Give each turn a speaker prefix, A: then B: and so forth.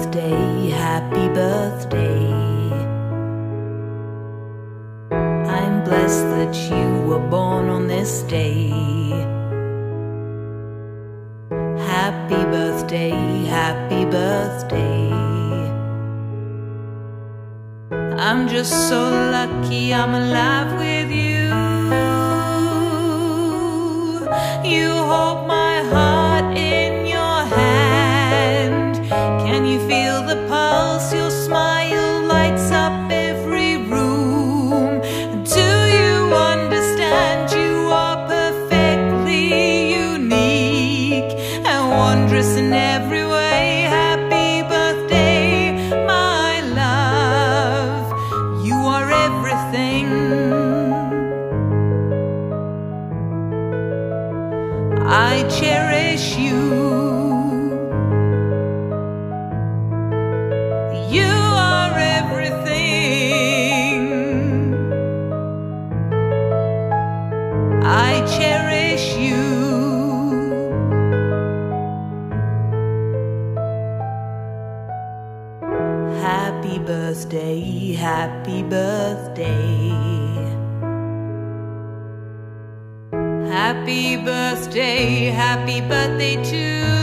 A: birthday, happy birthday. I'm blessed that you were born on this day. Happy birthday, happy birthday. I'm just so lucky I'm alive with you. You hold my heart in your hand. Can you feel the pulse? Your smile lights up every room. Do you understand? You are perfectly unique and wondrous in every way. Happy birthday, my love. You are everything. I cherish you. You are everything. I cherish you. Happy birthday, happy birthday. Happy birthday to